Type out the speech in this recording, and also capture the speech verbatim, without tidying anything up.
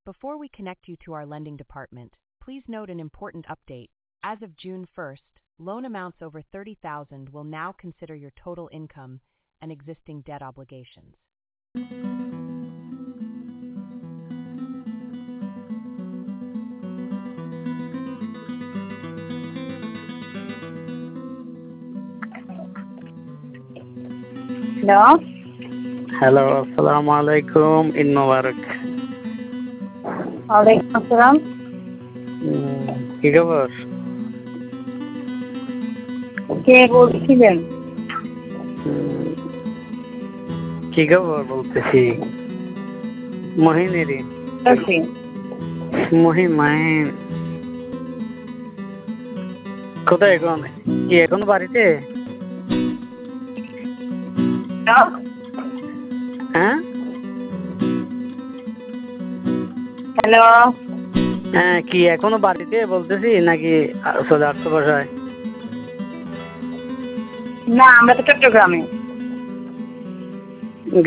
Before we connect you to our lending department, please note an important update. As of June first, loan amounts over thirty thousand will now consider your total income and existing debt obligations. Hello. Hello, assalamu alaikum. Eid Mubarak. ওয়ালাইকুম আসসালাম। কি খবর? কে বলছিলেন? কি খবর বলতেছি মহিনেরই। আছি। মহিন মাহিন কোথায় এখন? কি এখনো বাড়িতে? হ্যাঁ হ্যালো। হ্যাঁ কি এখনো বাড়িতে বলতেছি নাকি চলে আসছো বাসায়? না, আমরা তো চট্টগ্রামে।